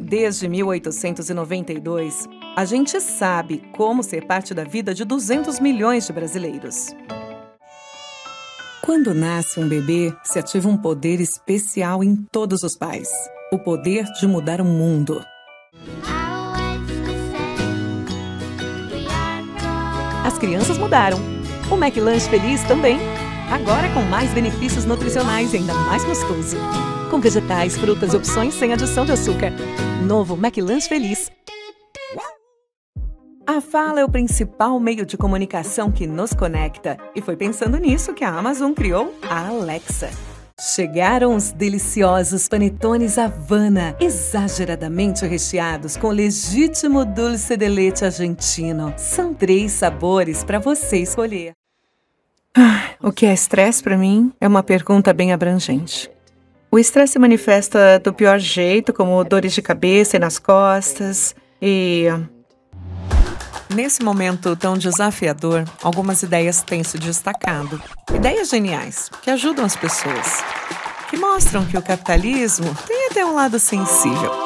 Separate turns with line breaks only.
Desde 1892, a gente sabe como ser parte da vida de 200 milhões de brasileiros. Quando nasce um bebê, se ativa um poder especial em todos os pais. O poder de mudar o mundo. As crianças mudaram. O McLanche Feliz também. Agora com mais benefícios nutricionais e ainda mais gostoso. Com vegetais, frutas e opções sem adição de açúcar. Novo McLanche Feliz. A fala é o principal meio de comunicação que nos conecta. E foi pensando nisso que a Amazon criou a Alexa. Chegaram os deliciosos panetones Havana, exageradamente recheados com legítimo dulce de leite argentino. São 3 sabores para você escolher. O que é estresse para mim é uma pergunta bem abrangente. O estresse se manifesta do pior jeito, como dores de cabeça e nas costas, Nesse momento tão desafiador, algumas ideias têm se destacado. Ideias geniais, que ajudam as pessoas, que mostram que o capitalismo tem até um lado sensível.